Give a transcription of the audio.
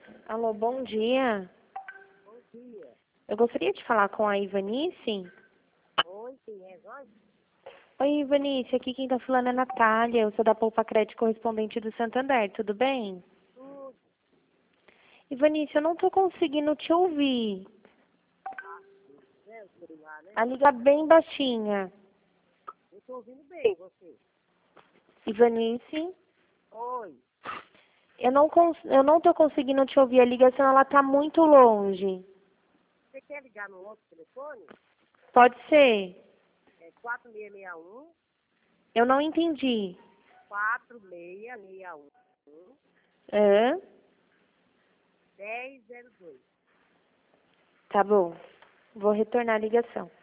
Alô, bom dia. Bom dia. Eu gostaria de falar com a Ivanice. Oi, quem é nós? Oi, Ivanice, aqui quem tá falando é a Natália. Eu sou da Poupa Crédito correspondente do Santander, tudo bem? Tudo. Ivanice, eu não tô conseguindo te ouvir. Né, o celular, né? A liga bem baixinha. Eu tô ouvindo bem você. Ivanice, Oi. eu não tô conseguindo te ouvir. A ligação, ela tá muito longe. Você quer ligar no outro telefone? Pode ser? É 4661 Eu não entendi. 4661 Hã? 1002. Tá bom. Vou retornar a ligação.